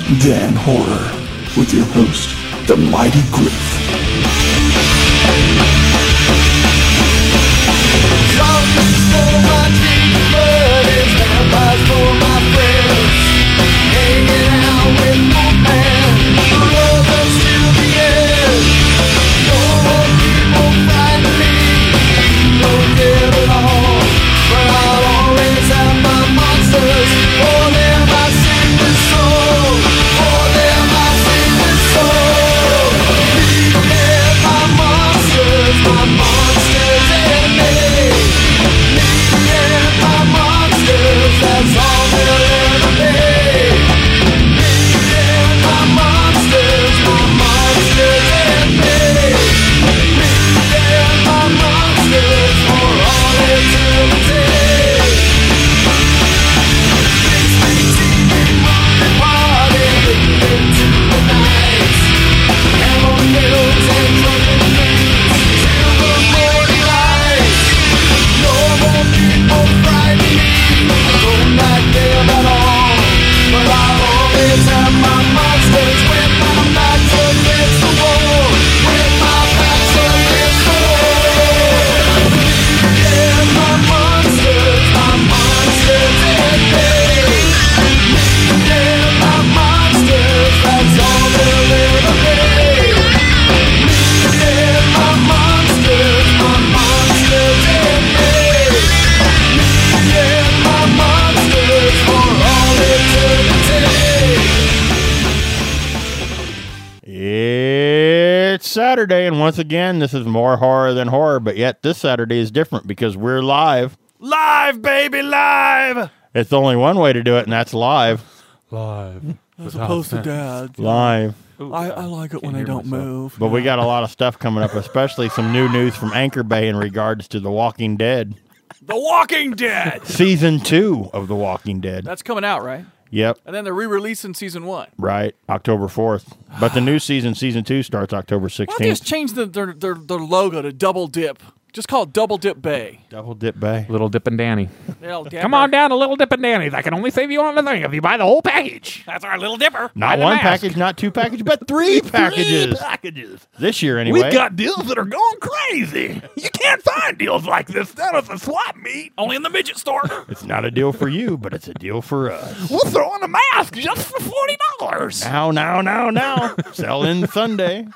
Than Horror with your host, the Mighty Griff. Zombies for my dream buddies, vampires for my friends. Hanging out with Wolfman, brothers till the end. No more people fighting me, no dead at all. But I'll always have my monsters. For them I sing this song. For them I sing this song. Me and my monsters and me. Me and my monsters, that's all they'll ever be. Me and my monsters and me. Me and my monsters for all eternity. It's Saturday, and once again, this is more horror than horror, but yet this Saturday is different because we're live. Live, baby, live! It's only one way to do it, and that's live. Live. As opposed to Dad. Live. I like it when they don't move. But we got a lot of stuff coming up, especially some new news from Anchor Bay in regards to The Walking Dead. The Walking Dead! Season 2 of The Walking Dead. That's coming out, right? Yep, And then they're re-releasing season 1. right, October 4th. But the new season 2, starts October Why don't they just 16th. change their logo to Double Dip? Just call it Double Dip Bay. Double Dip Bay. Little Dippin' Danny. Come Come on down to Little Dippin' Danny's. I can only save you on the thing if you buy the whole package. That's our Little Dipper. Not Buy the one mask. package, not two packages, but three packages. Packages. This year, anyway. We've got deals that are going crazy. You can't find deals like this down at the swap meet. Only in the midget store. It's not a deal for you, but it's a deal for us. We'll throw in a mask just for $40. Now. Selling Sunday.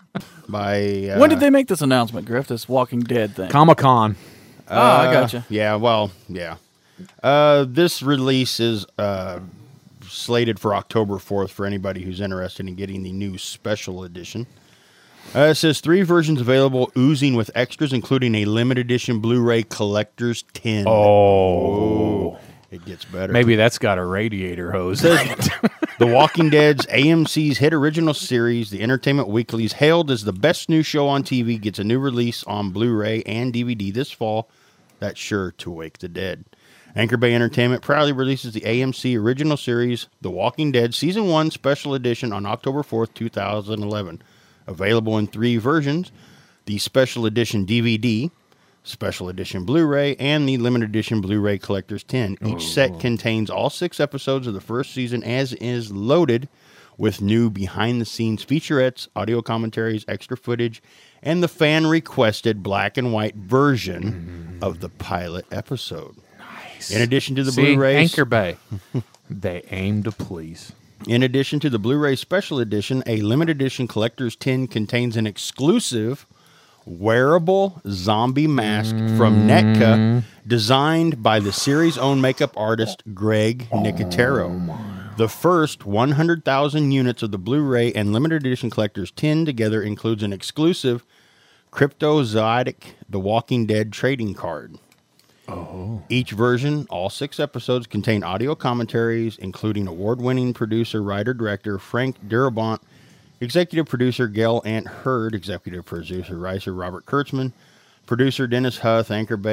By When did they make this announcement, Griff, this Walking Dead thing? Comic-Con. I gotcha. Yeah, yeah. This release is slated for October 4th for anybody who's interested in getting the new special edition. It says 3 versions available, oozing with extras, including a limited edition Blu-ray collector's tin. Oh. It gets better. Maybe that's got a radiator hose. The Walking Dead's AMC's hit original series, the Entertainment Weekly's hailed as the best new show on TV, gets a new release on Blu-ray and DVD this fall. That's sure to wake the dead. Anchor Bay Entertainment proudly releases the AMC original series, The Walking Dead Season 1 Special Edition on October 4th, 2011. Available in 3 versions, the Special Edition DVD, Special Edition Blu-ray, and the Limited Edition Blu-ray Collector's Tin. Each set contains all 6 episodes of the first season, as is loaded with new behind-the-scenes featurettes, audio commentaries, extra footage, and the fan-requested black and white version of the pilot episode. Nice. In addition to the See, Blu-rays, Anchor Bay. They aim to please. In addition to the Blu-ray Special Edition, a limited edition collector's tin contains an exclusive wearable zombie mask from NETCA, designed by the series' own makeup artist Greg Nicotero. The first 100,000 units of the Blu-ray and limited edition collector's tin together includes an exclusive Cryptozoic The Walking Dead trading card. Each version, all 6 episodes, contain audio commentaries, including award-winning producer, writer-director Frank Darabont, executive producer Gail Ant Hurd, executive producer writer Robert Kurtzman, producer Dennis Huth,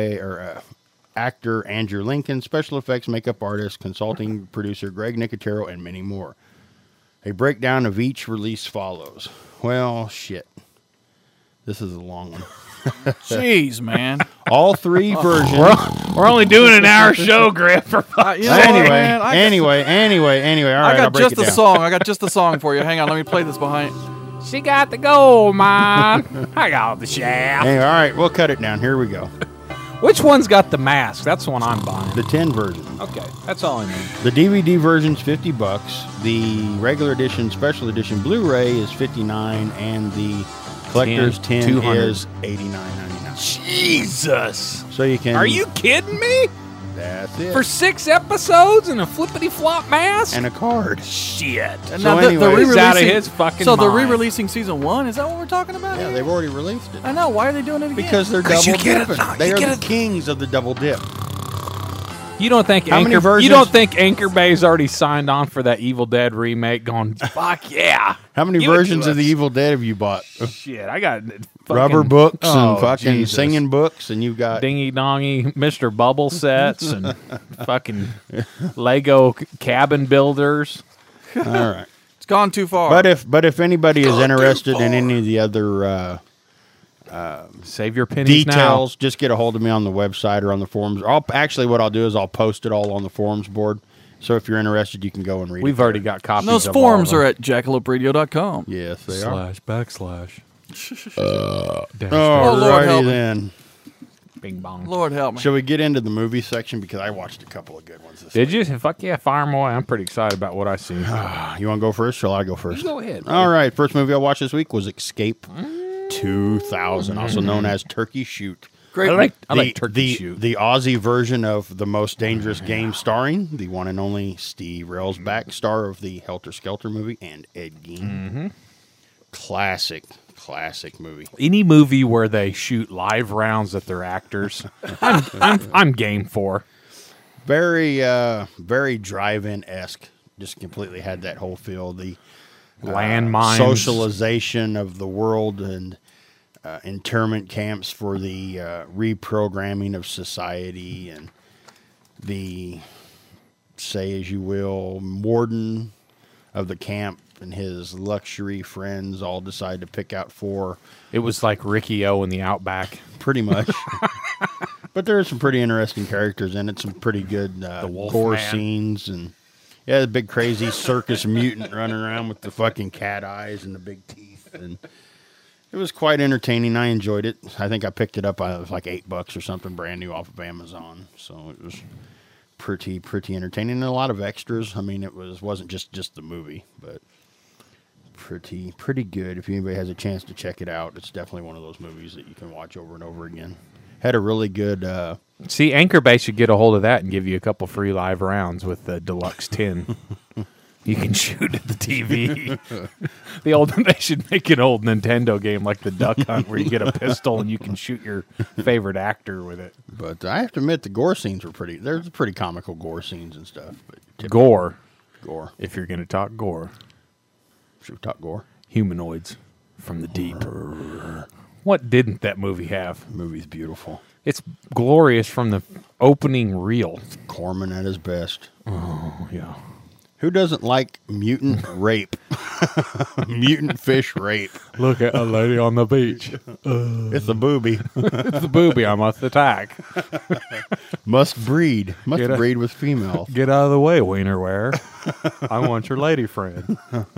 actor Andrew Lincoln, special effects makeup artist, consulting producer Greg Nicotero, and many more. A breakdown of each release follows. Well, shit. This is a long one. Jeez, man. All 3 versions. We're only doing an hour show, Griff. For You know what, Anyway, man? anyway. All right, I I'll got break just it the down. song. I got just the song for you. Hang on, let me play this behind. she got the gold mine. I got the shaft. Anyway, all right, we'll cut it down. Here we go. Which one's got the mask? That's the one I'm buying. The 10 version. Okay, that's all I need. The DVD version's $50. The regular edition, special edition Blu-ray is $59, and the collector's 10 200. is $89.99. Jesus. So you can. Are you kidding me? That's it. For 6 episodes and a flippity-flop mask? and a card. Shit. And So now anyway, He's out of re-releasing- his fucking So they're mind. re-releasing season 1. Is that what we're talking about? Yeah, here? they've already released it. I know. Why are they doing it again? Because they're double dipping. They are the kings of the double dip. You don't think How many Anchor? versions- You don't think Anchor Bay's already signed on for that Evil Dead remake? Going, fuck yeah! How many Give it to versions of the us. Evil Dead have you bought? Shit, I got Rubber books oh, and fucking Jesus. singing books, and you've got dingy dongy Mr. Bubble sets and fucking Lego cabin builders. all right. It's gone too far. But if anybody is interested in any of the other Save your pennies details, just get a hold of me on the website or on the forums. Actually, what I'll do is I'll post it all on the forums board. So if you're interested, you can go and read now. it. We've already got copies. those of forums all are of at jackalopradio.com. Yes, they are. // Oh, Lord, Alrighty help me. then. Bing bong. Lord help me. Shall we get into the movie section? Because I watched a couple of good ones this Did you? Fuck yeah, fire 'em away. I'm pretty excited about what I see. week. You want to go first? Shall I go first? You go ahead. All right. First movie I watched this week was Escape 2000, also known as Turkey Shoot. Great. I like Turkey Shoot. The Aussie version of The Most Dangerous Game, starring the one and only Steve Railsback, star of the Helter Skelter movie, and Ed Gein. Classic movie. Any movie where they shoot live rounds at their actors, I'm game for. Very very drive-in-esque. Just completely had that whole feel. The Landmines. socialization of the world and internment camps for the reprogramming of society, and the, say as you will, warden of the camp and his luxury friends all decide to pick out 4, It was like Ricky O in the Outback. pretty much. But there are some pretty interesting characters in it, some pretty good gore Wolfman. scenes, and yeah, the big crazy circus mutant running around with the fucking cat eyes and the big teeth, and it was quite entertaining. I enjoyed it. I think I picked it up. It was like $8 or something, brand new off of Amazon. So it was pretty entertaining, and a lot of extras. I mean, wasn't just the movie, but pretty good. If anybody has a chance to check it out, it's definitely one of those movies that you can watch over and over again. Had a really good. See, Anchor Bay should get a hold of that and give you a couple free live rounds with the deluxe tin. You can shoot at the TV. They should make an old Nintendo game like the Duck Hunt, where you get a pistol and you can shoot your favorite actor with it. But I have to admit, the gore scenes were pretty. There's pretty comical gore scenes and stuff. But Gore, gore. if you're going to talk gore. Should we talk gore? Humanoids from the deep. What didn't that movie have? The movie's beautiful. It's glorious from the opening reel. Corman at his best. Oh, yeah. Who doesn't like mutant rape? Mutant fish rape. Look at a lady on the beach. It's a booby. It's the booby I must attack. Must breed. Must Get a- breed with females. Get out of the way, Wienerware. I want your lady friend.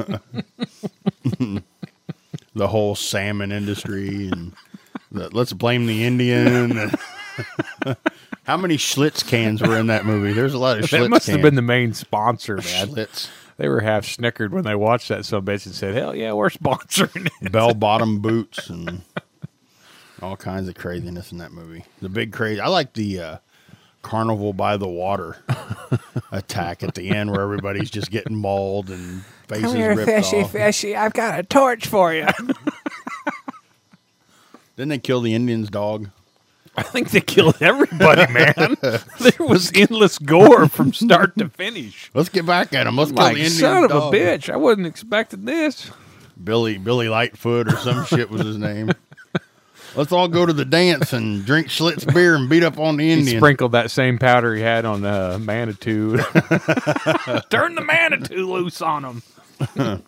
The whole salmon industry, and let's blame the Indian. How many Schlitz cans were in that movie? There's a lot of Schlitz That must cans. have been the main sponsor, man. Schlitz. They were half snickered when they watched that subbitch and said, hell yeah, we're sponsoring it. Bell-bottom boots and all kinds of craziness in that movie. The big crazy. I like the Carnival by the Water attack at the end, where everybody's just getting mauled and faces ripped off. fishy. I've got a torch for you. Didn't they kill the Indian's dog? I think they killed everybody, man. There was endless gore from start to finish. Let's get back at him. Let's kill Like, the Indian's son of dog. a bitch. I wasn't expecting this. Billy Lightfoot or some shit was his name. Let's all go to the dance and drink Schlitz beer and beat up on the He Indian. sprinkled that same powder he had on Manitou. Turn the Manitou loose on him.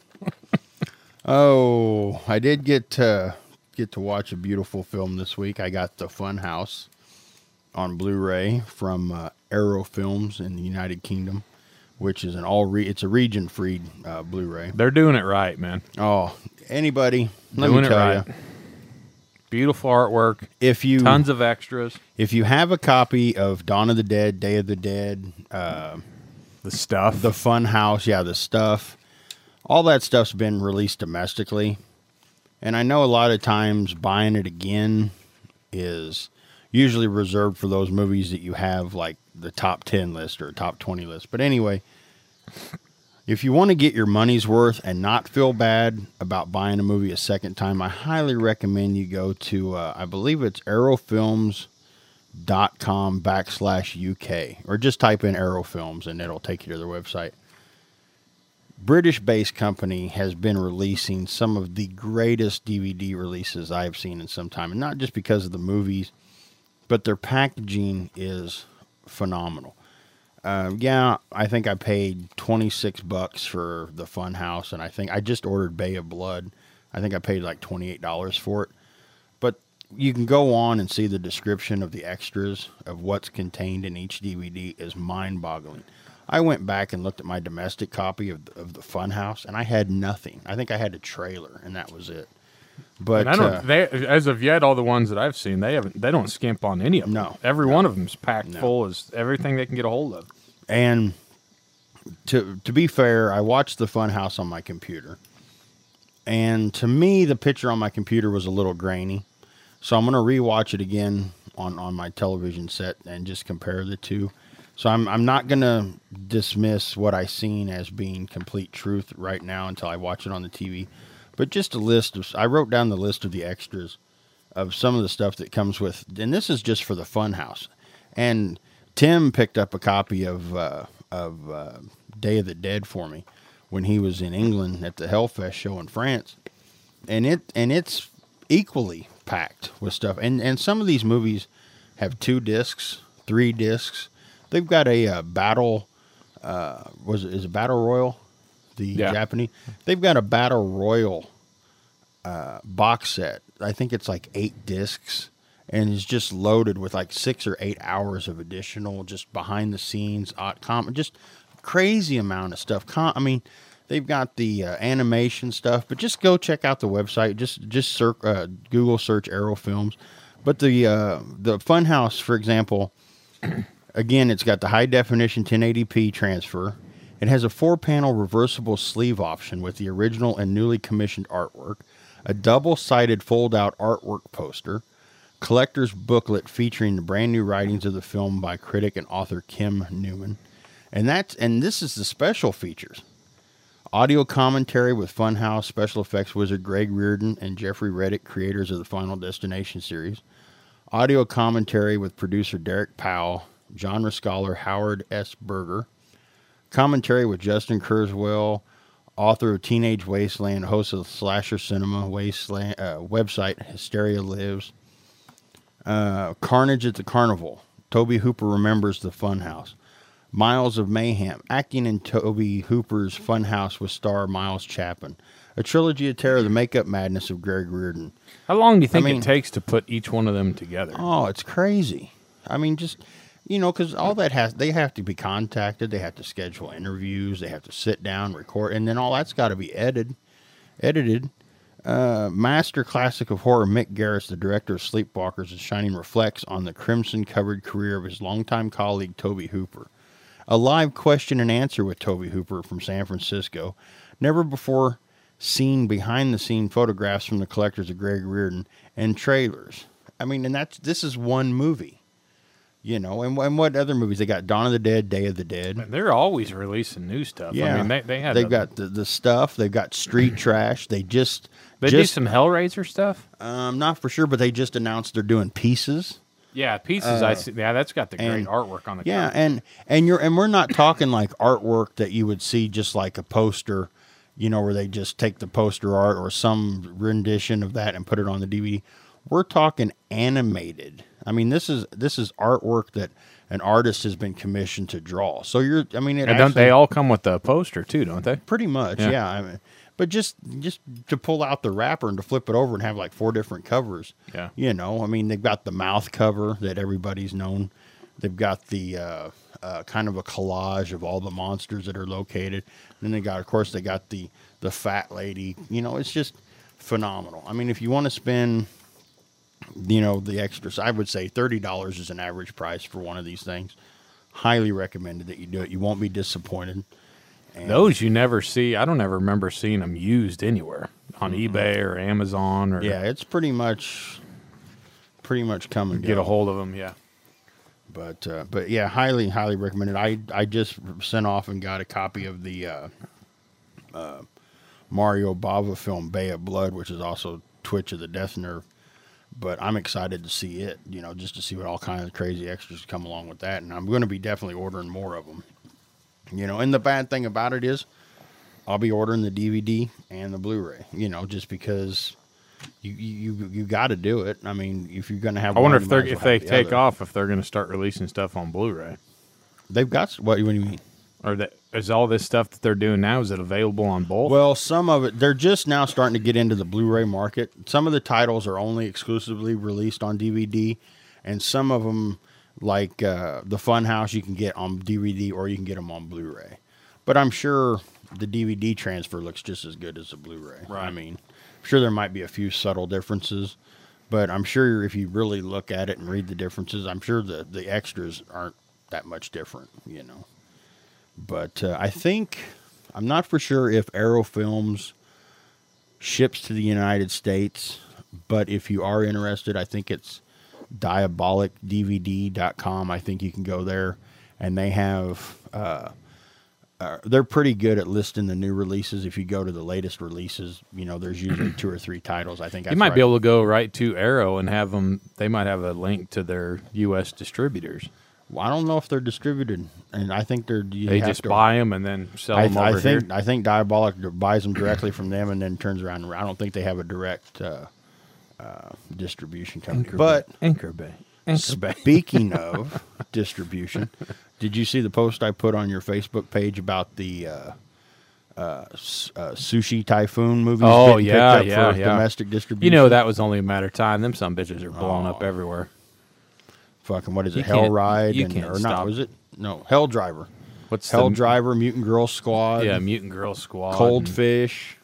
Oh, I did get to watch a beautiful film this week. I got The Fun House. on Blu-ray from Arrow Films in the United Kingdom, which is it's a region-free Blu-ray. They're doing it right, man. Oh, anybody, let Doing me it tell right. you, Beautiful artwork. Tons of extras. if you have a copy of Dawn of the Dead, Day of the Dead, The stuff. the Fun House, the stuff, all that stuff's been released domestically, and I know a lot of times buying it again is usually reserved for those movies that you have like the top 10 list or top 20 list. But anyway, if you want to get your money's worth and not feel bad about buying a movie a second time, I highly recommend you go to, I believe it's arrowfilms.com/UK, or just type in Arrow Films and it'll take you to their website. British-based company has been releasing some of the greatest DVD releases I've seen in some time, and not just because of the movies, but their packaging is phenomenal. I think I paid $26 for the Fun House, and I think I just ordered Bay of Blood. I think I paid like $28 for it. But you can go on and see the description of the extras of what's contained in each DVD is mind-boggling. I went back and looked at my domestic copy of the Fun House, and I had nothing. I think I had a trailer, and that was it. But And I don't. As of yet, all the ones that I've seen, they don't skimp on any of them. No. Every one of them's packed full as everything they can get a hold of. And to be fair, I watched the Fun House on my computer, and to me, the picture on my computer was a little grainy. So I'm going to rewatch it again on my television set and just compare the two. So I'm not going to dismiss what I seen as being complete truth right now until I watch it on the TV. But just I wrote down the list of the extras of some of the stuff that comes with, and this is just for the Fun House. And Tim picked up a copy of Day of the Dead for me when he was in England at the Hellfest show in France, and it's equally packed with stuff. And some of these movies have 2 discs, 3 discs. They've got a battle. Is it Battle Royal? The Japanese. They've got a Battle Royal box set. I think it's like 8 discs, and it's just loaded with like 6 or 8 hours of additional, just behind the scenes, just crazy amount of stuff. They've got the animation stuff, but just go check out the website. Just Google search Arrow Films. But the Funhouse, for example, again, it's got the high definition 1080p transfer. It has a 4-panel reversible sleeve option with the original and newly commissioned artwork, a double-sided fold-out artwork poster, collector's booklet featuring the brand new writings of the film by critic and author Kim Newman, and this is the special features: audio commentary with Funhouse special effects wizard Greg Reardon and Jeffrey Reddick, creators of the Final Destination series; audio commentary with producer Derek Powell, genre scholar Howard S. Berger; commentary with Justin Kurzweil, author of Teenage Wasteland, host of the Slasher Cinema Wasteland website Hysteria Lives; Carnage at the Carnival, Toby Hooper Remembers the Funhouse; Miles of Mayhem, acting in Toby Hooper's Funhouse with star Miles Chapman; a trilogy of terror, The Makeup Madness of Greg Reardon. How long do you think it takes to put each one of them together? Oh, it's crazy. Just... because all that they have to be contacted, they have to schedule interviews, they have to sit down, record, and then all that's got to be edited. Master classic of horror Mick Garris, the director of Sleepwalkers, is shining reflects on the crimson-covered career of his longtime colleague Toby Hooper. A live question and answer with Toby Hooper from San Francisco. Never before seen behind-the-scene photographs from the collectors of Greg Reardon and trailers. This is one movie. And what other movies? They got Dawn of the Dead, Day of the Dead. They're always releasing new stuff. Yeah. They've got the stuff. They've got Street Trash. They do some Hellraiser stuff? Not for sure, but they just announced they're doing Pieces. Yeah, Pieces. I see. Yeah, that's got the great artwork on the cover. Yeah, and we're not talking like artwork that you would see just like a poster, where they just take the poster art or some rendition of that and put it on the DVD. We're talking animated. This is artwork that an artist has been commissioned to draw. So don't they all come with the poster too, don't they? Pretty much, yeah. But just to pull out the wrapper and to flip it over and have like 4 different covers. Yeah. You know, I mean, they've got the mouth cover that everybody's known. They've got the kind of a collage of all the monsters that are located. And then they got the fat lady. You know, it's just phenomenal. I mean, if you want to spend, you know, the extras, I would say $30 is an average price for one of these things. Highly recommended that you do it. You won't be disappointed. And Those you never see. I don't ever remember seeing them used anywhere on eBay or Amazon or yeah, it's pretty much come and get go. a hold of them. Yeah. But yeah, highly recommended. I just sent off and got a copy of the Mario Bava film Bay of Blood, which is also Twitch of the Death Nerve. But I'm excited to see it, you know, just to see what all kinds of crazy extras come along with that. And I'm going to be definitely ordering more of them. You know, and the bad thing about it is I'll be ordering the DVD and the Blu-ray, you know, just because you got to do it. I mean, if you're going to have I wonder one, if you might they as well have the take other. off if they're going to start releasing stuff on Blu-ray. They've got what do you mean? Or is all this stuff that they're doing now, is it available on both? Well, some of it, they're just now starting to get into the Blu-ray market. Some of the titles are only exclusively released on DVD, and some of them, like the Funhouse, you can get on DVD or you can get them on Blu-ray. But I'm sure the DVD transfer looks just as good as the Blu-ray. Right. I mean, I'm sure there might be a few subtle differences, but I'm sure if you really look at it and read the differences, I'm sure the extras aren't that much different, you know. But I think, I'm not for sure if Arrow Films ships to the United States, but if you are interested, I think it's diabolicdvd.com. I think you can go there, and they have, they're pretty good at listing the new releases. If you go to the latest releases, you know, there's usually 2 or 3 titles. I think you might be able to go right to Arrow and have them, they might have a link to their U.S. distributors. Well, I don't know if they're distributed, and I think They just buy them and then sell them over here. I think Diabolic buys them directly from them and then turns around. I don't think they have a direct distribution company. But Anchor Bay. speaking of distribution, did you see the post I put on your Facebook page about the Sushi Typhoon movies? Oh, getting yeah, picked up for domestic distribution. You know, that was only a matter of time. Them some bitches are blowing up everywhere. Fucking what is it? You Hell can't- Ride you and can't or stop. not? Was it no Hell Driver? What's Hell the, Driver, Mutant Girl Squad, Yeah, Mutant Girl Squad. Cold and Fish.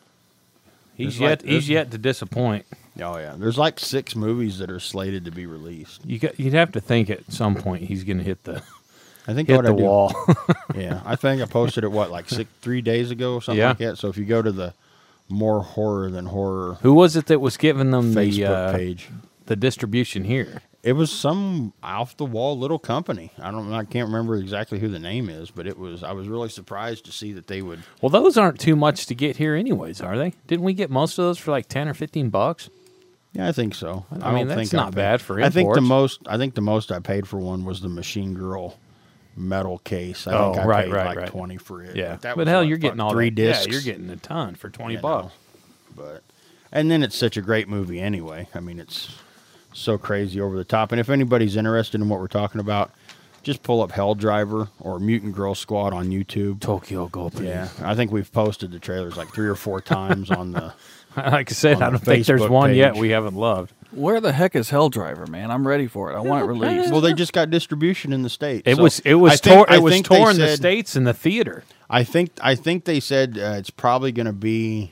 He's There's yet to disappoint. Oh yeah, there's like 6 movies that are slated to be released. You'd have to think at some point he's going to hit the I think hit what the I do- wall. Yeah, I think I posted it like 3 days ago or something Yeah. like that. So if you go to the More Horror Than Horror Who was it that was giving them Facebook page, the distribution here? it was some off the wall little company. I can't remember exactly who the name is, but I was really surprised to see that they would. Well, those aren't too much to get here, anyways, are they? Didn't we get most of those for like $10 or $15? Yeah, I think so. I mean, don't that's think I not paid- bad for I think the imports. most I paid for one was the Machine Girl metal case. I Oh, think I right, paid right, like right. 20 for it. Yeah, Like, that but was hell, like, you're getting all 3 that. discs. Yeah, you're getting a ton for $20. You know, but and then it's such a great movie anyway. I mean, it's so crazy over the top. And if anybody's interested in what we're talking about, just pull up Hell Driver or Mutant Girl Squad on YouTube. Tokyo Ghoul. Yeah, I think we've posted the trailers like 3 or 4 times on the. Like I said, On I the don't think there's Facebook one yet page. we haven't loved. Where the heck is Hell Driver, man? I'm ready for it. I want it released. Well, they just got distribution in the States. It So was I think- torn. I It was think they torn in the said- States in the theater. I think they said it's probably going to be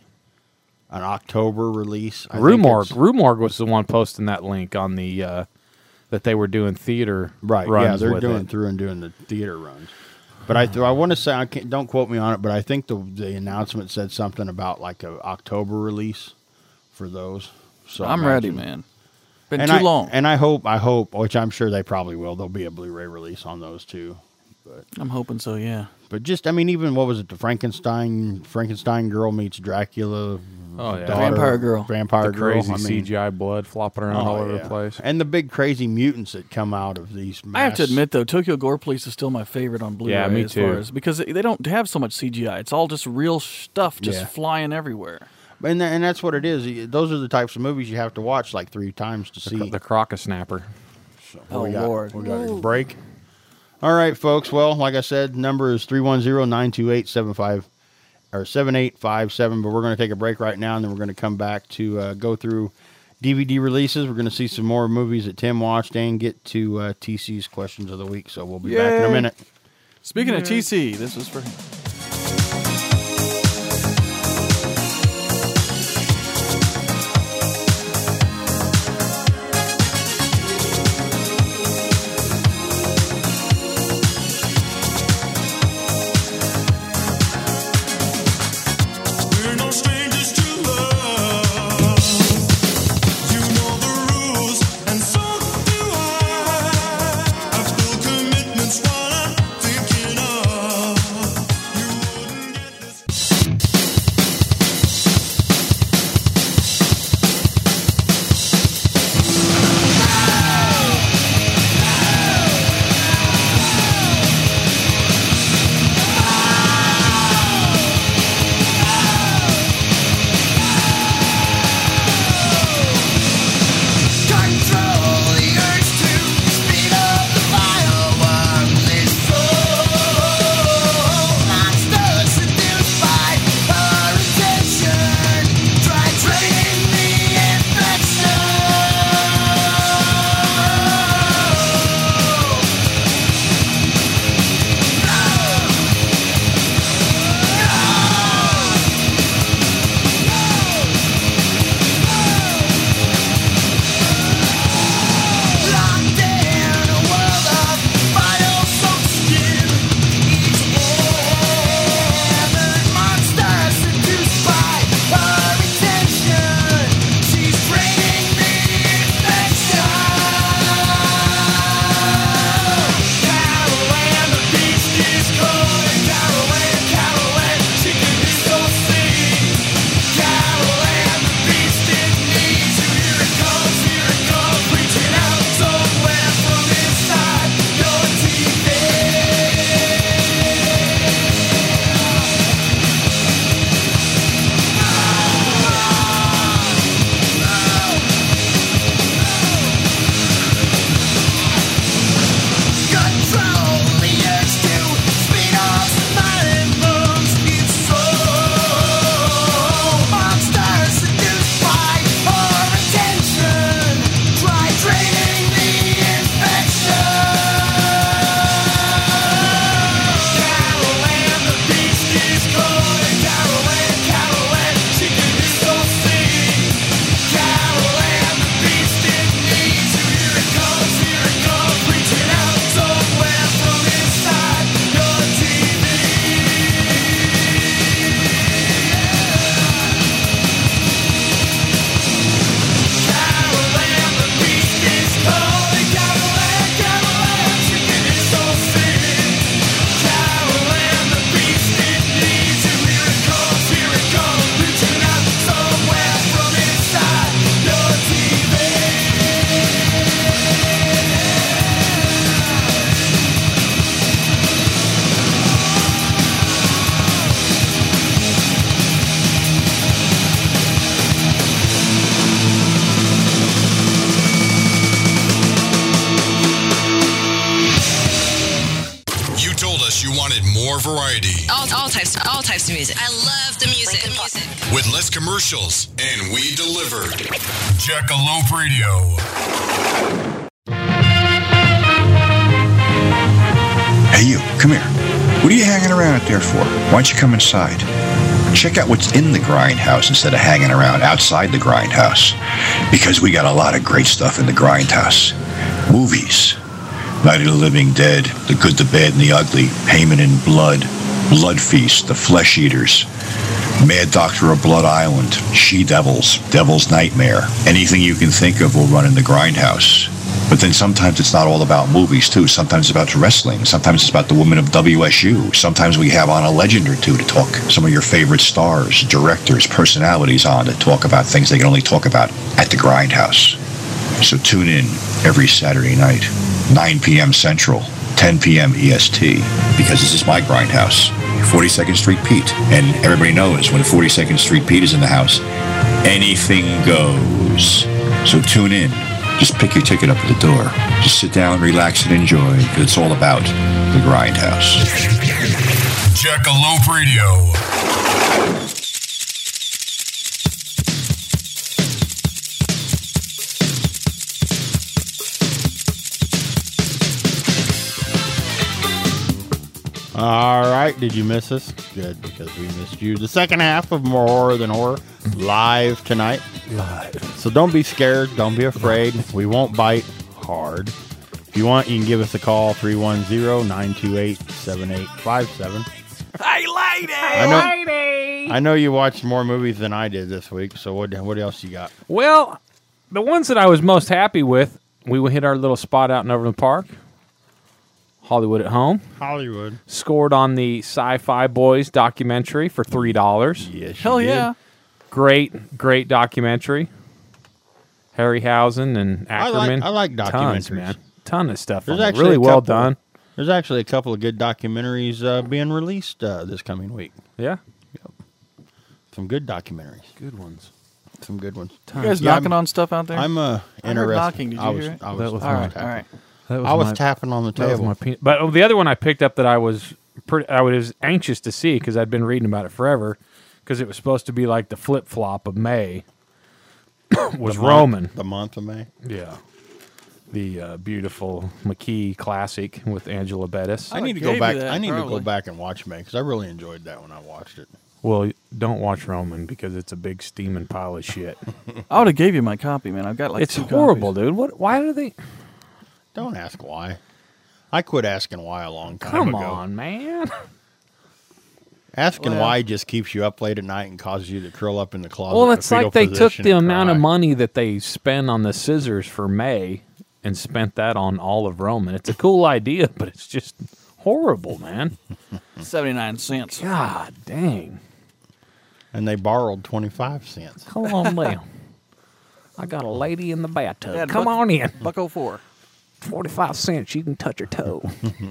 an October release. I think Rumorg it's- was the one posting that link on the that they were doing theater Right. runs Yeah, they're with doing it. through and doing the theater runs. But I want to say don't quote me on it, but I think the announcement said something about like a October release for those. So I'm ready, man. Been And too I, long. And I hope, which I'm sure they probably will. There'll be a Blu-ray release on those too. I'm hoping so, yeah. But just, I mean, even what was it? The Frankenstein girl meets Dracula. Oh, yeah. daughter, Vampire girl. Vampire The girl. crazy I mean, CGI blood flopping around oh, all over yeah. the place. And the big crazy mutants that come out of these. I have to mass- admit, though, Tokyo Gore Police is still my favorite on Blu-ray. Yeah, me as far too. as, because they don't have so much CGI. It's all just real stuff just Yeah. flying everywhere. And that's what it is. Those are the types of movies you have to watch like 3 times to see. The Crocosnapper. What we Oh, got? Lord. We got a break. All right, folks. Well, like I said, number is 310-928-7588. or 7857. But we're going to take a break right now, and then we're going to come back to go through DVD releases. We're going to see some more movies that Tim watched and get to TC's questions of the week. So we'll be back in a minute. Speaking of TC, this was for him. We're no strangers to love. You know the rules, and so do I. I've built commitments while I'm thinking of. You wouldn't get this. Control the urge to speed up the firework. This soul monster seduced by her attention. Try trading the infection. Locked in a world of vital soap skin. Each ethered monster seduced by her attention. She's draining the infection. Carol and the beast is calling. Carol and she can be so sweet. Carol and the beast, it needs you. Here it comes, reaching out somewhere from inside your TV. Control the urge to speed off smiling moons. Each soul monster seduced by her attention. Try draining the infection. Carol and the beast is calling. Carol and she can be so sweet. Carol and the beast, it needs you. Here it comes, reaching out somewhere from inside your TV. Carol and the beast is calling. Carol and she can be so sweet. Carol and the beast, it needs you. Here it comes, reaching out somewhere from inside your TV. You told us you wanted more variety All types of music. I love the music. with less commercials, and we delivered. Jackalope Radio. Hey, you, come here. What are you hanging around out there for? Why don't you come inside? Check out what's in the Grindhouse instead of hanging around outside the Grindhouse. Because we got a lot of great stuff in the Grindhouse. Movies. Night of the Living Dead, The Good, the Bad, and the Ugly, Heyman and Blood, Blood Feast, The Flesh Eaters, Mad Doctor of Blood Island, She-Devils, Devil's Nightmare. Anything you can think of will run in the Grindhouse. But then sometimes it's not all about movies, too. Sometimes it's about wrestling. Sometimes it's about the women of WSU. Sometimes we have on a legend or two to talk some of your favorite stars, directors, personalities on to talk about things they can only talk about at the Grindhouse. So tune in every Saturday night, 9 p.m. Central, 10 p.m. EST, because this is my Grindhouse, 42nd Street Pete. And everybody knows when 42nd Street Pete is in the house, anything goes. So tune in. Just pick your ticket up at the door. Just sit down, relax, and enjoy, because it's all about the Grindhouse. Jackalope Radio. All right, did you miss us? Good, because we missed you. The second half of More Horror Than Horror, live tonight. Live. So don't be scared. Don't be afraid. We won't bite hard. If you want, you can give us a call, 310-928-7857. Hey, lady! I know you watched more movies than I did this week, so what else you got? Well, the ones that I was most happy with, we hit our little spot out in Overland Park. Hollywood at Home. Hollywood. Scored on the Sci-Fi Boys documentary for $3. Yes, Hell yeah. Great documentary. Harryhausen and Ackerman. I like documentaries. Tons, man. Ton of stuff. There's on it. actually Really a well couple- done. There's actually a couple of good documentaries being released this coming week. Yeah. Some good documentaries. Good ones. Some good ones. You guys Yeah, knocking on stuff out there? I'm I heard interested. knocking. Did you hear it? I was That was all right, tapping. all right. I was tapping on the table. But the other one I picked up that I was anxious to see because I'd been reading about it forever because it was supposed to be like the flip flop of May. Was Roman. The month of May. Yeah. The beautiful McKee classic with Angela Bettis. I need to gave go you back. that, I need to go probably. back and watch May because I really enjoyed that when I watched it. Well, don't watch Roman because it's a big steaming pile of shit. I would have gave you my copy, man. I've got like It's 2 horrible, copies. dude. Why do they? Don't ask why. I quit asking why a long time Come ago. on, man. Asking Well- why just keeps you up late at night and causes you to curl up in the closet. Well, in a it's like fetal they took position the and amount of cry. money that they spend on the scissors for May and spent that on all of Roman. It's a cool idea, but it's just horrible, man. 79 cents. God dang. And they borrowed 25 cents. Come on down. I got a lady in the bathtub. Yeah, Come buck- on in. $1.04. 45 cents. You can touch her toe.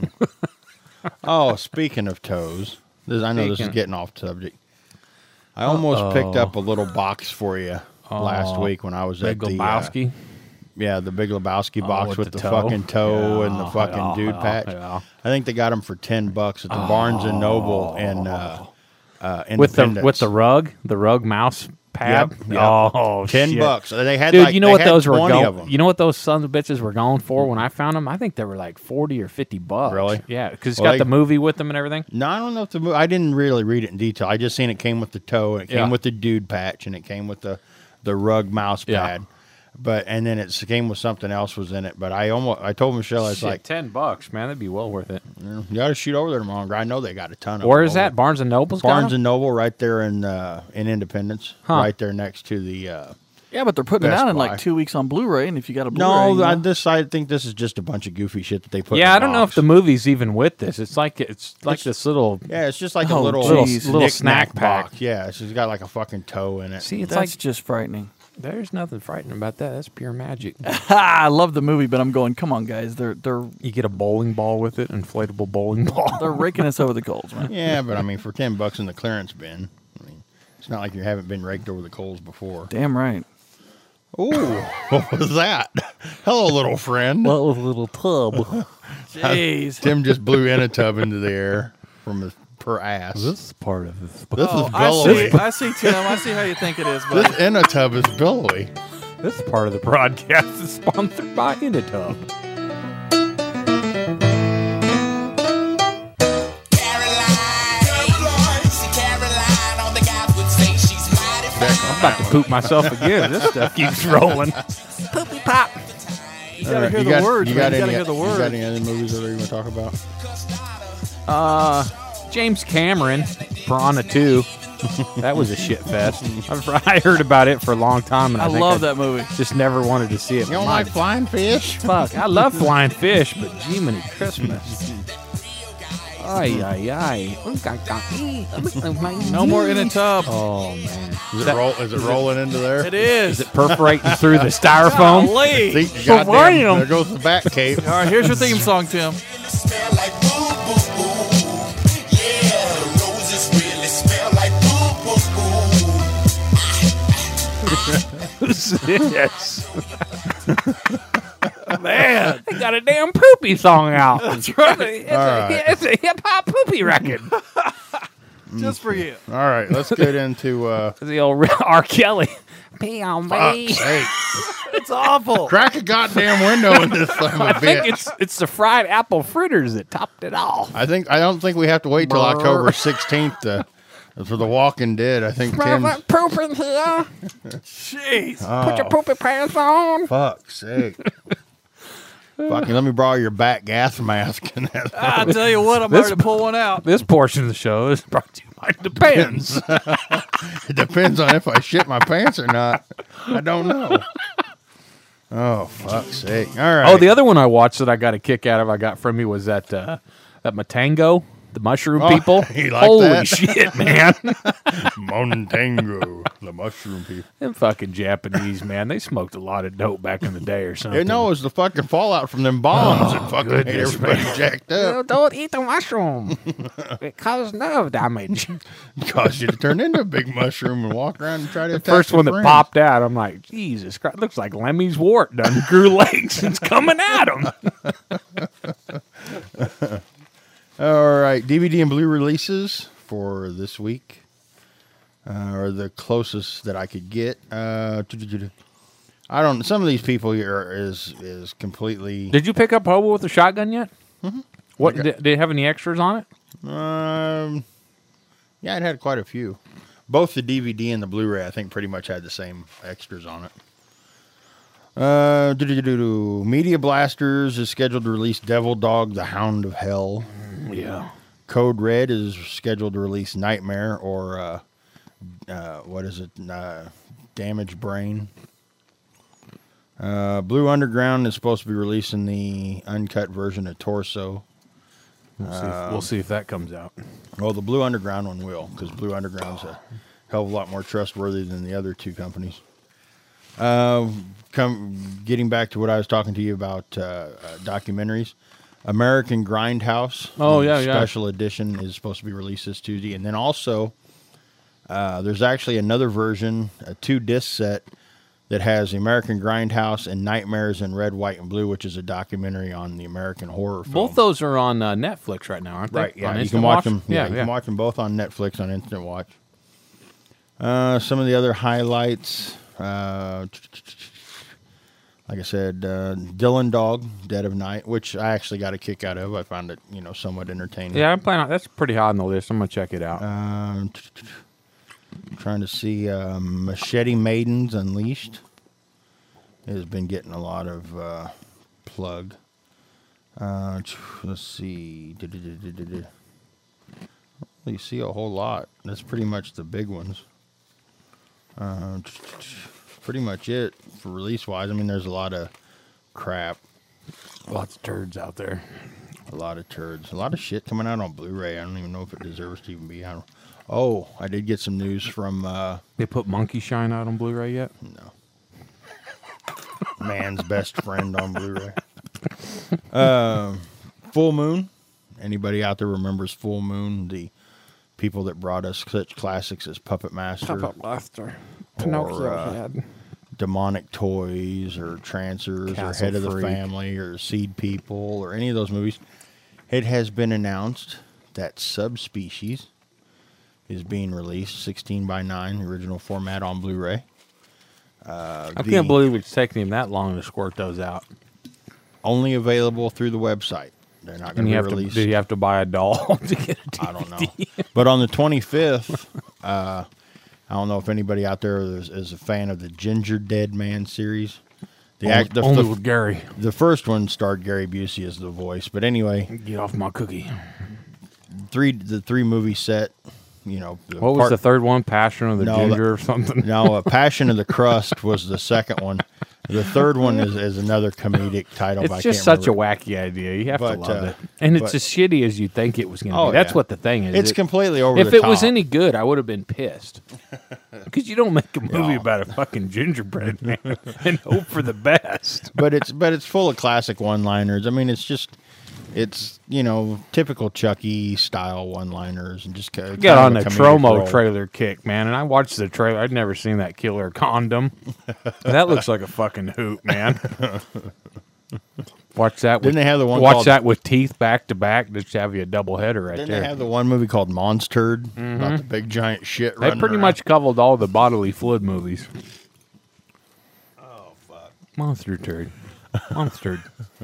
Oh, speaking of toes, I know this is Speaking- getting off subject. I almost picked up a little box for you last week when I was Big at the Lebowski. the Big Lebowski box with the toe. fucking toe Yeah, and the fucking yeah, dude yeah, patch. yeah. I think they got them for $10 at the Barnes and Noble in With Independence. the rug mouse pad. Yep. Oh, $10. shit. They had Dude, like, you know they what had those were 20 going? of them. You know what those sons of bitches were going for when I found them? I think they were like $40 or $50. Really? Yeah, because it's Well, got the movie with them and everything. No, I don't know if the movie. I didn't really read it in detail. I just seen it came with the toe, and it came Yeah. with the dude patch, and it came with the rug mouse Yeah. pad. And then it came with something else was in it. But I told Michelle, I was Shit, like, $10, man, that'd be well worth it. you got to shoot over there tomorrow. I know they got a ton of. Where them is over that? Barnes and Noble's got Barnes 'em? and Noble, right there in Independence, Huh. right there next to the. Yeah, but they're putting it Best out in Buy. like 2 weeks on Blu-ray, and if you got a Blu-ray, No, you know, I think this is just a bunch of goofy shit that they put. Yeah, in I don't know if the movie's even with this. It's like this little. Yeah, it's just like Oh, a little geez. Little knick-knack snack pack. box. Yeah, she's got like a fucking toe in it. See, it's that's like just frightening. there's nothing frightening about that. That's pure magic. I love the movie, but I'm going, come on, guys, they're You get a bowling ball with it, inflatable bowling ball. they're raking us over the coals, man. Yeah, but I mean, for $10 in the clearance bin, I mean, it's not like you haven't been raked over the coals before. Damn right. Ooh, what was that? Hello, little friend. That was a little tub. Jeez. Tim just blew in a tub into the air from his per ass. This part of this. This is I billowy. see, I see, Tim. I see how you think it is, but This in a tub is billowy. This part of the broadcast is sponsored by Inatub. I'm about to poop myself again. This stuff keeps rolling. Poopy pop. you gotta hear the words, man. You gotta hear the You got words. any other movies that you want to talk about? James Cameron, Piranha 2. That was a shit fest. I heard about it for a long time, and I, I think love that movie. Just never wanted to see it. You don't My like flying fish? fuck, I love flying fish, but Jiminy Christmas. Ay, ay, ay. No more in a tub. Oh, man. Is it rolling into there? It is. Perforating through the styrofoam. Golly. See, So goddamn, random. there goes the back cape. All right, here's your theme song, Tim. Yes. Man, they got a damn poopy song out. That's right. It's a hip hop poopy record. Just for you. All right, let's get into The old R. Kelly. Pee on me. fuck's sake. It's awful. Crack a goddamn window in this son of a I think bitch. it's the fried apple fritters that topped it off. I don't think we have to wait till October 16th for The Walking Dead. I think Tim's... Poop in here. Jeez. Put your poopy pants on. Fuck's sake. Fucking let me borrow your bat gas mask. And I tell you what, I'm ready to pull one out. This portion of the show is brought to you by Depends. It depends on if I shit my pants or not. I don't know. Oh, fuck's sake. All right. Oh, the other one I watched that I got a kick out of, I got from you, was that Matango, the mushroom people. You like Holy that? shit, man. Montango, the mushroom people. Them fucking Japanese, man, they smoked a lot of dope back in the day or something. No, it was the fucking fallout from them bombs that fucking made everybody jacked up. Don't eat the mushroom. It causes nerve damage. Caused you to turn into a big mushroom and walk around and try to attack First your one that friends. popped out, I'm like, Jesus Christ, looks like Lemmy's wart done grew legs. It's coming at him. All right, DVD and Blu releases for this week, or the closest that I could get. I don't. Some of these people here is completely. Did you pick up Hobo with a shotgun yet? Mm-hmm. What did it have any extras on it? Yeah, it had quite a few. Both the DVD and the Blu-ray, I think, pretty much had the same extras on it. Media Blasters is scheduled to release Devil Dog: The Hound of Hell. Yeah. Code Red is scheduled to release Nightmare, or what is it? Damaged Brain. Blue Underground is supposed to be releasing the uncut version of Torso. We'll see if that comes out. Well, the Blue Underground one will, because Blue Underground's a hell of a lot more trustworthy than the other two companies. Getting back to what I was talking to you about, documentaries. American Grindhouse. Oh, the yeah. Special edition is supposed to be released this Tuesday. And then also, there's actually another version, a 2-disc set, that has the American Grindhouse and Nightmares in Red, White, and Blue, which is a documentary on the American horror film. Both those are on Netflix right now, aren't they? Right, yeah. On You Instant can watch Watch? them. Yeah, you can watch them both on Netflix on Instant Watch. Some of the other highlights, like I said, Dylan Dog, Dead of Night, which I actually got a kick out of. I found it, somewhat entertaining. Yeah, I'm planning on, that's pretty high on the list. I'm going to check it out. Trying to see Machete Maidens Unleashed. It has been getting a lot of plug. Let's see. You see a whole lot. That's pretty much the big ones. Pretty much it for release-wise. I mean, there's a lot of crap. Lots of turds out there. A lot of turds. A lot of shit coming out on Blu-ray. I don't even know if it deserves to even be out. Oh, I did get some news from... They put Monkey Shine out on Blu-ray yet? No. Man's Best Friend on Blu-ray. Full Moon. Anybody out there remembers Full Moon? The people that brought us such classics as Puppet Master. Puppet Master. Pinocchio Head. Demonic Toys, or Trancers, Castle or Head of the Freak. Family, or Seed People, or any of those movies. It has been announced that Subspecies is being released 16:9, original format on Blu-ray. I can't believe it's taking him that long to squirt those out. Only available through the website. They're not going to be released. Do you have to buy a doll to get a DVD? I don't know. But on the 25th, I don't know if anybody out there is a fan of the Ginger Dead Man series. Only with Gary. The first one starred Gary Busey as the voice. But anyway. Get off my cookie. The three movie set. What was the third one? Passion of the Ginger or something? No, Passion of the Crust was the second one. The third one is another comedic title. It's just such a wacky idea. You have to love it. And it's as shitty as you think it was going to be. That's what the thing is. It's completely over the top. If it was any good, I would have been pissed. Because you don't make a movie about a fucking gingerbread man and hope for the best. But it's full of classic one-liners. I mean, it's typical Chucky style one-liners, and just got on the Tromo trailer kick, man, and I watched the trailer. I'd never seen that killer condom. That looks like a fucking hoot, man. Watch that. Didn't they have the one Watch called- that with teeth back to back. Just have you a double header right Didn't there. they have the one movie called Monstered about the big giant shit? They running pretty around? much covered all the bodily fluid movies. Oh fuck! Monster turd. Monster.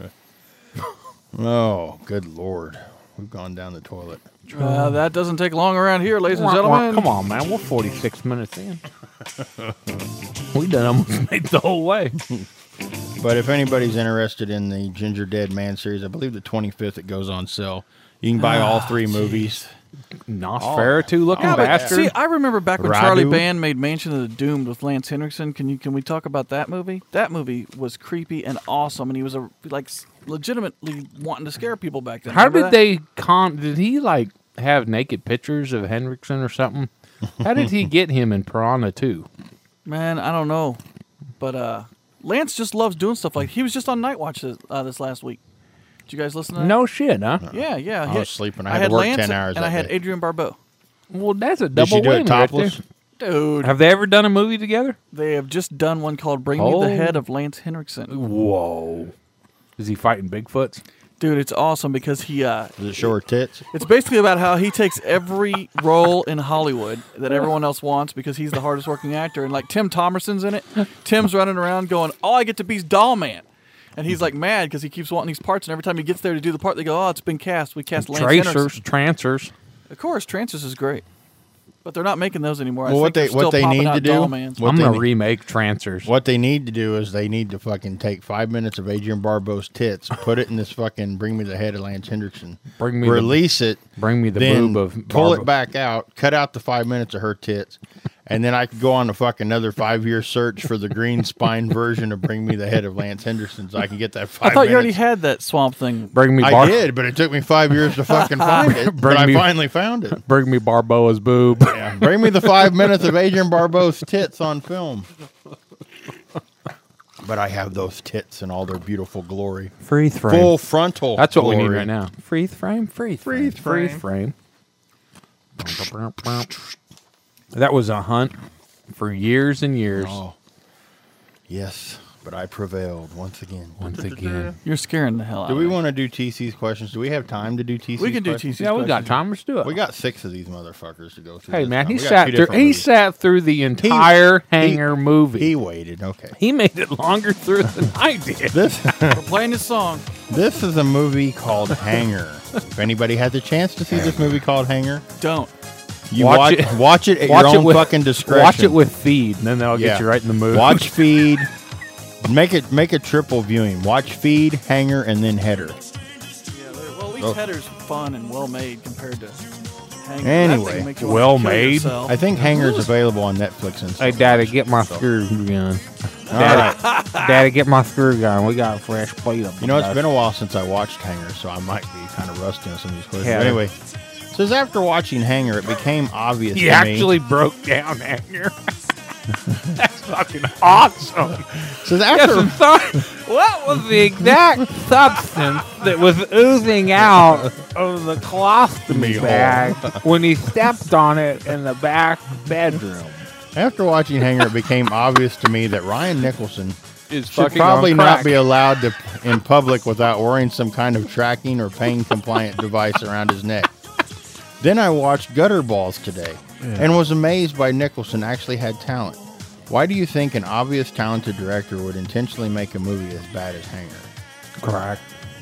Oh, good lord! We've gone down the toilet. That doesn't take long around here, ladies and gentlemen. Come on, man. We're 46 minutes in. We done almost made the whole way. But if anybody's interested in the Ginger Dead Man series, I believe the 25th it goes on sale. You can buy all 3 movies. Nosferatu looking Yeah, but bastard. see, I remember back when Radu. Charlie Band made Mansion of the Doomed with Lance Henriksen. Can we talk about that movie? That movie was creepy and awesome, and he was legitimately wanting to scare people back then. How Remember did that? did he like have naked pictures of Henriksen or something? How did he get him in Piranha 2? Man, I don't know, but Lance just loves doing stuff like he was just on Night Watch this last week. Did you guys listen to that? No shit, huh? Yeah. I was sleeping. I had to work Lance 10 hours and that I had day. Adrian Barbeau. Well, that's a Did double she do it whammy right topless? there. Dude, Have they ever done a movie together? they have just done one called "Bring Me Oh. the Head of Lance Henriksen." Whoa. Is he fighting Bigfoots? Dude, it's awesome because he Does it show her tits? it's basically about how he takes every role in Hollywood that everyone else wants because he's the hardest working actor. And like Tim Thomerson's in it. Tim's running around going, "All I get to be is Doll Man." And he's like mad because he keeps wanting these parts. And every time he gets there to do the part, they go, "Oh, it's been cast. We cast Lance Henriksen." Trancers. Of course, Trancers is great. But they're not making those anymore. I Well, think they're still what they popping need out to do, Dollmans. what I'm they going to need- remake Trancers. What they need to do is they need to fucking take 5 minutes of Adrian Barbeau's tits, put it in this fucking Bring Me the Head of Lance Henriksen, Bring me the- release it, Bring me the then boob of pull Barbeau. it back out, cut out the 5 minutes of her tits, and then I could go on a fucking another 5-year search for the green spine version of Bring Me the Head of Lance Henriksen so I can get that 5 I thought you already minutes. had that Swamp Thing. Bring me I did, but it took me 5 years to fucking find it. But I me- finally found it. Bring me Barboa's boob. Yeah, bring me the 5 minutes of Adrian Barbeau's tits on film. But I have those tits in all their beautiful glory. Freeze frame. Full frontal. That's what we need glory. right now. Freeze frame. Freeze frame. That was a hunt for years and years. Oh. Yes, but I prevailed once again. Once again. You're scaring the hell out Do of we me. want to do TC's questions? Do we have time to do TC's We can do questions? TC's Yeah, we got questions. time. Let's do it. We got 6 of these motherfuckers to go through. Hey this man, time. he We got sat 2 through. different He movies. sat through the entire Hanger movie. He waited. Okay. He made it longer through than I did. This We're playing this song. this is a movie called Hanger. If anybody had the chance to see this movie called Hanger, Don't. you Watch watch it- watch it at watch your it own with- fucking discretion. Watch it with Feed, and then that'll Yeah. get you right in the mood. Watch Feed. Make a triple viewing. Watch Feed, Hanger, and then Header. Well, at least Oh. Header's fun and well made compared to Hanger. Anyway, That thing makes you want to well kill made. yourself. I think Hanger's available on Netflix and Hey, stuff. Daddy, get my screw gun. All right. Daddy, get my screw gun. We got a fresh plate of You know, it's been a while since I watched Hanger, so I might be kind of rusty on some of these questions. Yeah. But anyway, says after watching Hanger, it became obvious He to actually broke down Hanger. That's fucking awesome. Says Yes, after and what was the exact substance that was oozing out of the colostomy bag when he stepped on it in the back bedroom? after watching Hanger, it became obvious to me that Ryan Nicholson Is should fucking probably on not crack. be allowed to in public without wearing some kind of tracking or pain compliant device around his neck. Then I watched Gutterballs today and was amazed by Nicholson actually had talent. Why do you think an obvious talented director would intentionally make a movie as bad as Hanger? Crack.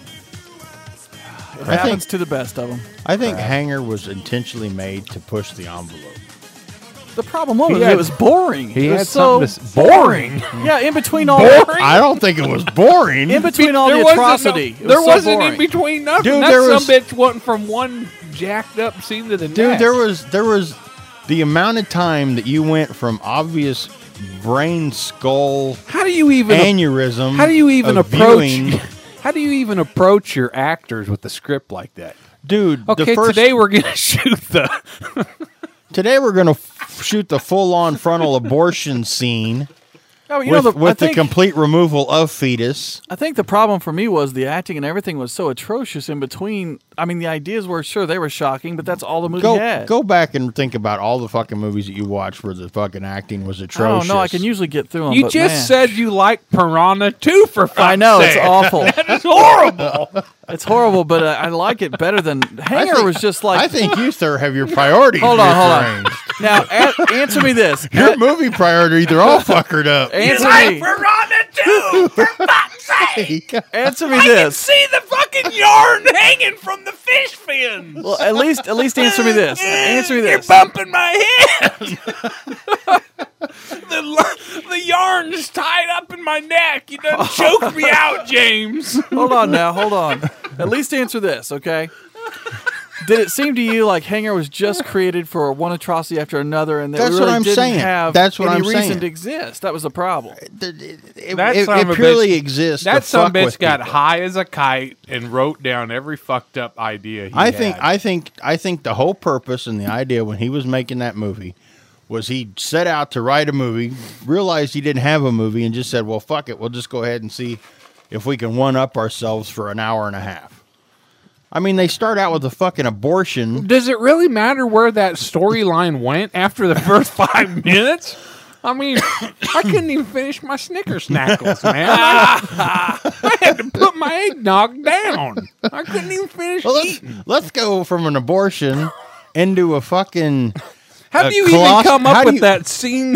It I happens think- to the best of them. I think Hanger was intentionally made to push the envelope. The problem was He had- it was boring. He it was had so something to boring. Yeah, in between all I don't think it was boring. in between all the There wasn't atrocity. no- it was there so wasn't boring. in between nothing. Dude, That there some was- bitch went from one jacked up scene to the Dude, next. there was the amount of time that you went from obvious brain skull How do you even aneurysm. How do you even of approach? viewing- How do you even approach your actors with a script like that? Dude, Okay, the first, today we're gonna shoot the. today we're gonna shoot the full-on frontal abortion scene Oh, you know, I with the think- complete removal of fetus. I think the problem for me was the acting and everything was so atrocious in between. I mean, the ideas were, sure, they were shocking, but that's all the movie had. Go back and think about all the fucking movies that you watched where the fucking acting was atrocious. Oh, no, I can usually get through them. You but just man. said you like Piranha 2 for fuck's I know, sake. it's awful. It's horrible. It's horrible, but I like it better than Hanger was just like. I think you, sir, have your priorities Hold on. rearranged. Now, answer me this. Your movie priorities are all fuckered up. Answer me. Piranha 2, for fuck's sake. Answer me I can this. see the fucking yarn hanging from the fish fins. Well, at least answer me this. Answer me You're this. bumping my head. the yarn's tied up in my neck. You done choked me out, James. Hold on now. Hold on. At least answer this, okay? Did it seem to you like Hanger was just created for one atrocity after another, and that That's we what really I'm didn't saying. have That's what any I'm reason saying. to exist? That was the problem. It purely exists. That to some fuck bitch with got people. high as a kite and wrote down every fucked up idea he I had. think the whole purpose and the idea when he was making that movie was he set out to write a movie, realized he didn't have a movie, and just said, "Well, fuck it, we'll just go ahead and see if we can one up ourselves for an hour and a half." I mean, they start out with a fucking abortion. Does it really matter where that storyline went after the first 5 minutes? I mean, I couldn't even finish my Snicker Snackles, man. I had to put my eggnog down. I couldn't even finish eating. Let's go from an abortion into a fucking. How do you even come up with that scene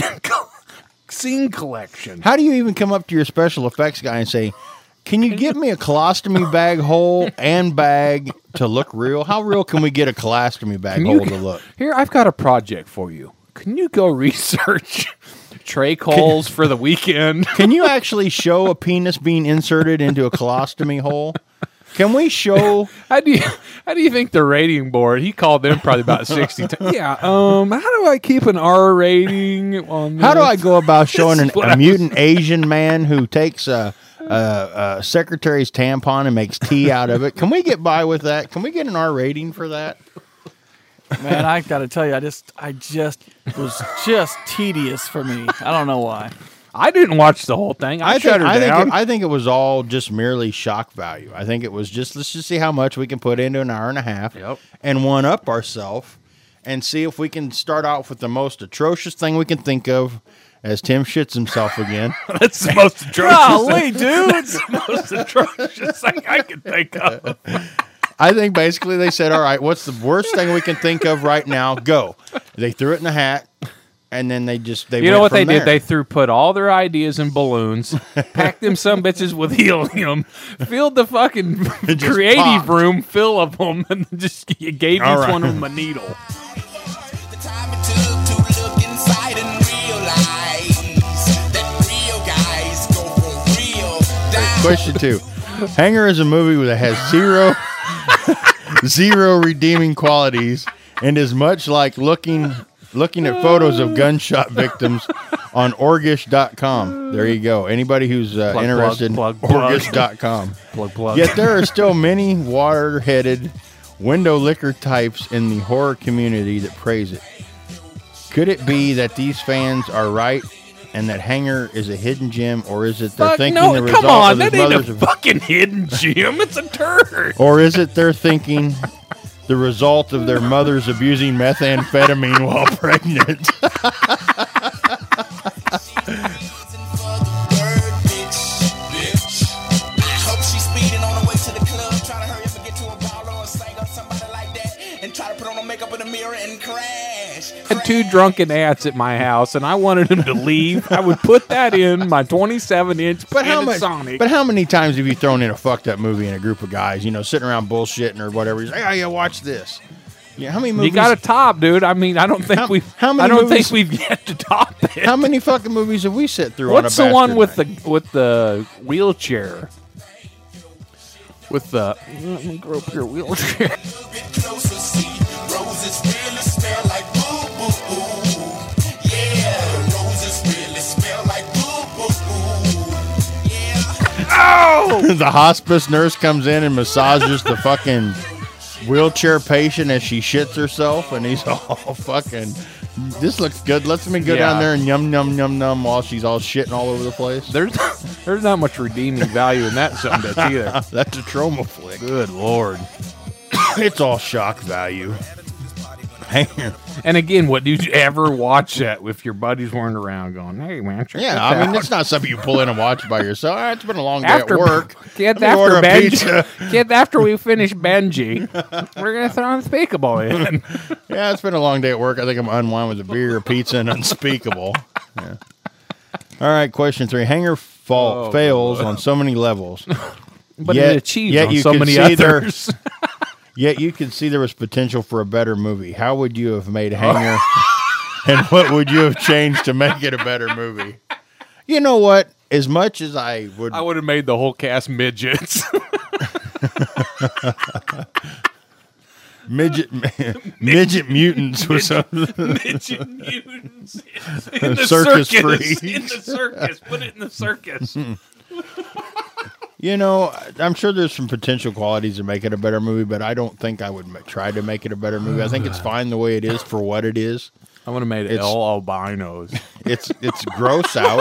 collection? How do you even come up to your special effects guy and say, "Can you get me a colostomy bag hole and bag to look real? How real can we get a colostomy bag hole to look?" Here, I've got a project for you. Can you go research trach holes for the weekend? Can you actually show a penis being inserted into a colostomy hole? Can we show? How do you think the rating board? He called them probably about 60 times. Yeah. How do I keep an R rating on this? How do I go about showing This is what a I mutant Asian man who takes a secretary's tampon and makes tea out of it? Can we get by with that? Can we get an R rating for that? Man, I got to tell you, I just was just tedious for me. I don't know why. I didn't watch the whole thing. I shut her down. I think it was all just merely shock value. I think it was just, let's just see how much we can put into an hour and a half and one up ourselves and see if we can start off with the most atrocious thing we can think of as Tim shits himself again. That's the most atrocious Golly, thing. dude. That's the most atrocious thing I can think of. I think basically they said, all right, what's the worst thing we can think of right now? Go. They threw it in a hat. And then they you know went what they from did? there. They put all their ideas in balloons, packed them some bitches with helium, filled the fucking creative popped. room full of them, and just you gave All each right. one of them a needle. Question 2. Hanger is a movie that has zero redeeming qualities and is much like looking at photos of gunshot victims on Orgish.com. There you go. Anybody who's interested in Orgish.com. Plug. Yet there are still many water-headed window licker types in the horror community that praise it. Could it be that these fans are right and that Hanger is a hidden gem, or is it they're Fuck thinking no, the result come on, of his that ain't mother's a fucking hidden gem. It's a turd. or is it they're thinking the result of their mothers abusing methamphetamine while pregnant? I had 2 drunken ants at my house, and I wanted them to leave. I would put that in my 27-inch Panasonic. But how many times have you thrown in a fucked up movie in a group of guys, sitting around bullshitting or whatever? You say, "Oh yeah, watch this." Yeah, how many movies? You got a top, dude. I mean, I don't think How- we've. how many I don't movies- think we've yet to top it. How many fucking movies have we sit through? What's on a the one with bastard the wheelchair? With the let me grope your wheelchair. night? The hospice nurse comes in and massages the fucking wheelchair patient as she shits herself, and he's all fucking This looks good. Let me go down there and yum while she's all shitting all over the place. There's not much redeeming value in that son bitch either. That's a trauma flick. Good Lord. It's all shock value. And again, what did you ever watch that if your buddies weren't around going, hey, man, check Yeah, this I mean, out. it's not something you pull in and watch by yourself. It's been a long day After at work. Kids, Let me order a pizza. Kids, after we finish Benji, we're going to throw Unspeakable in. Yeah, it's been a long day at work. I think I'm unwind with a beer, a pizza, and Unspeakable. Yeah. All right, question 3. Hanger fails on so many levels. But it achieves on so many others. Yet you can see there was potential for a better movie. How would you have made Hanger, and what would you have changed to make it a better movie? You know what? As much as I would have made the whole cast midgets. midget mutants with some midget mutants in the circus circus. freaks. In the circus. Put it in the circus. You know, I'm sure there's some potential qualities to make it a better movie, but I don't think I would try to make it a better movie. I think it's fine the way it is for what it is. I would have made it all albinos. It's gross out.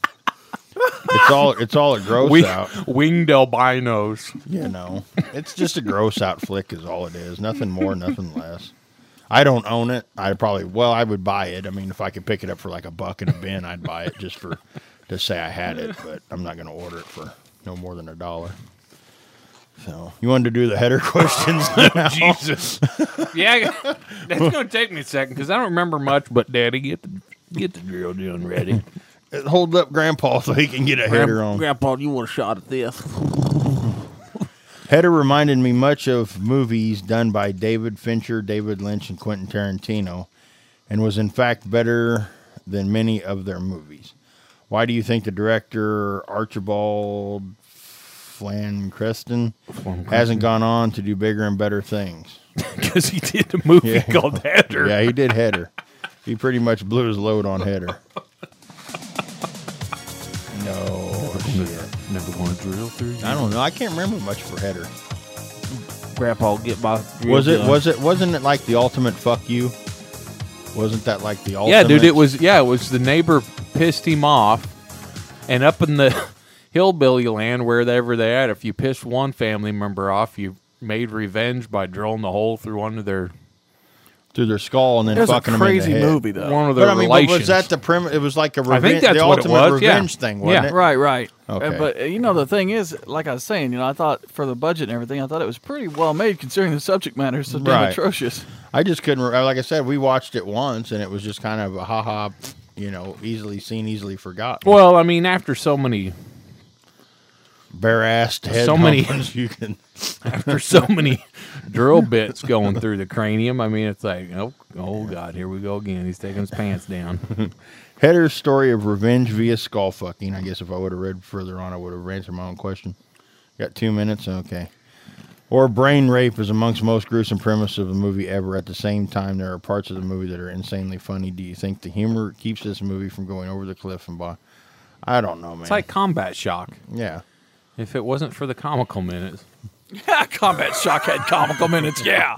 It's all a gross out. Winged albinos. You know, it's just a gross out flick is all it is. Nothing more, nothing less. I don't own it. I would buy it. I mean, if I could pick it up for like $1 in a bin, I'd buy it just to say I had it, but I'm not going to order it for no more than $1. So, you wanted to do the header questions now? Jesus. Yeah, that's going to take me a second because I don't remember much, but Daddy, get the drill done ready. Hold up Grandpa so he can get a header on. Grandpa, you want a shot at this? Header reminded me much of movies done by David Fincher, David Lynch, and Quentin Tarantino, and was in fact better than many of their movies. Why do you think the director Archibald Flancreston hasn't gone on to do bigger and better things? Because he did a movie called Header. Yeah, he did Header. He pretty much blew his load on Header. No shit. Never going to drill through. I don't know. I can't remember much for Header. Grandpa, get my drill Wasn't it like the ultimate fuck you? Wasn't that like the ultimate? Yeah, dude, it was the neighbor pissed him off, and up in the hillbilly land, wherever they at, if you pissed one family member off, you made revenge by drilling the hole through their skull and then fucking them in the head. It was a crazy movie, though. One of their But relations. was that the premise? It was like a revenge. I think that's the what it ultimate was, revenge thing, wasn't it? Right. Okay. But the thing is, like I was saying, I thought for the budget and everything, I thought it was pretty well made considering the subject matter is so damn atrocious. I just couldn't. Like I said, we watched it once and it was just kind of a ha-ha, easily seen, easily forgotten. Well, I mean, after so many bare-assed head so many humpings, you can after so many drill bits going through the cranium, I mean, it's like, oh God, here we go again. He's taking his pants down. Header's story of revenge via skull fucking. I guess if I would have read further on, I would have answered my own question. Got 2 minutes? Okay. Or brain rape is amongst most gruesome premises of the movie ever. At the same time, there are parts of the movie that are insanely funny. Do you think the humor keeps this movie from going over the cliff and by? I don't know, man. It's like Combat Shock. Yeah. If it wasn't for the comical minutes. Combat Shock had comical minutes. Yeah.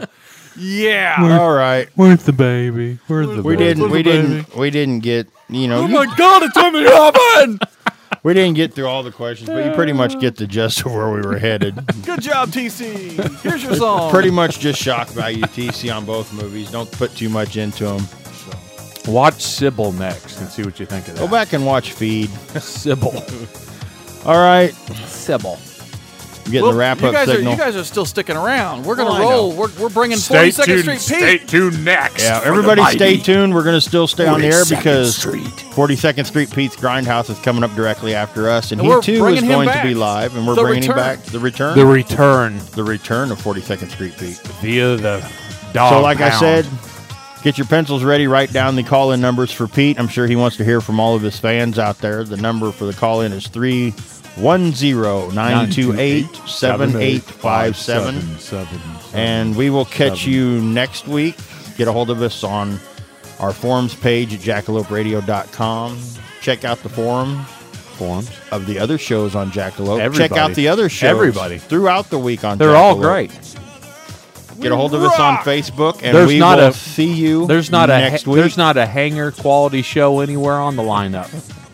All right. Where's the baby? Where's the baby? We didn't get, Oh my God, it's Timmy Robin! we didn't get through all the questions, but you pretty much get the gist of where we were headed. Good job, TC. Here's your song. Pretty much just shock value, TC, on both movies. Don't put too much into them. Watch Sybil next and see what you think of that. Go back and watch Feed. Sybil. All right. Sybil. Getting the wrap-up signal. You guys are still sticking around. We're going Oh, to I roll. know. We're bringing Stay 42nd tuned. Street Stay Pete. tuned next. Yeah, for everybody the stay mighty tuned. We're going to still stay on the air 42nd because Street. 42nd Street Pete's Grindhouse is coming up directly after us. And And he, we're too, is bringing him going to back. be live. And we're The bringing him return. back. The return? The return The return of 42nd Street Pete. via the dog So, like I pound. said, get your pencils ready. Write down the call-in numbers for Pete. I'm sure he wants to hear from all of his fans out there. The number for the call-in is 310-928-7857. And we will catch you next week. Get a hold of us on our forums page at jackaloperadio.com. Check out the forums of the other shows on Jackalope. Everybody. Check out the other shows Everybody. throughout the week on They're all Jackalope. great. Get a hold of us on Facebook, and There's we not will a- see you There's not next week. There's not a hanger quality show anywhere on the lineup.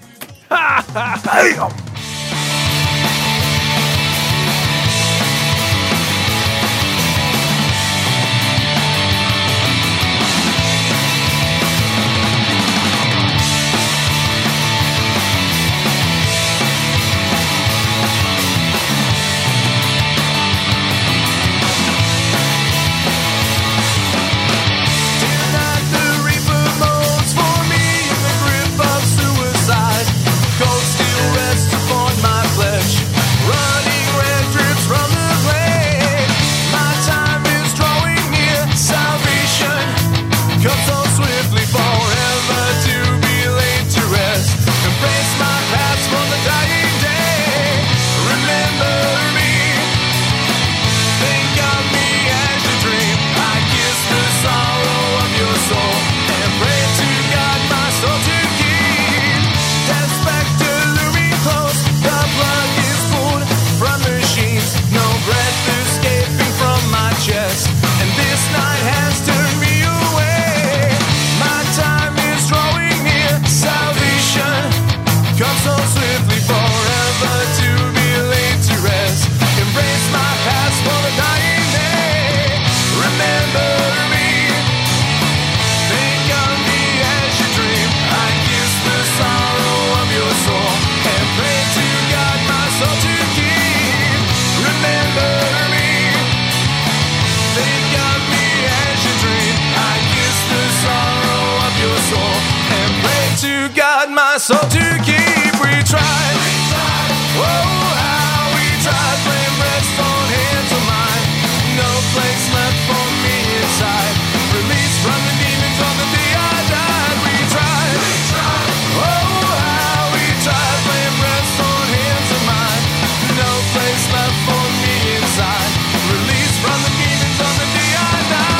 Tonight the reaper moans for me in the grip of suicide. Cold steel rests upon my flesh. Running red drips from the blade. My time is drawing near. Salvation comes so swiftly, forever to be laid to rest. Embrace my past for the dying day. Remember me. Think of me as you dream. I kiss the sorrow of your soul and pray to God my soul to keep. Death spectre looming close. The plug is pulled from the sheets. No breath escaping from my chest. And this night has turned me away. My time is drawing near. Salvation comes so swiftly, forever to be laid to rest. Embrace my past for the dying day. Remember me. Think of me as you dream. I kiss the sorrow of your soul and pray to God my soul to keep. Remember me. Think of me as you dream. I kiss the sorrow of your soul and pray to God my soul to keep. We tried. Oh, how we tried. Flame rests on hands of mine. No place left for me inside. Released from the demons on the day I died. We tried. Oh, how we tried. Flame rests on hands of mine. No place left for me inside. Released from the demons on the day I died.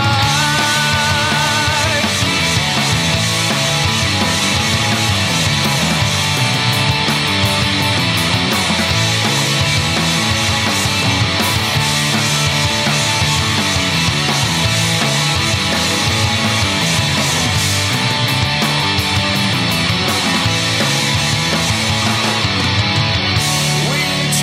We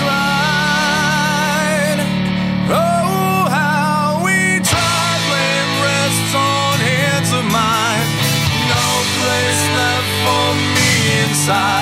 tried. Oh, how we tried. Flame rests on hands of mine. No place left for me inside.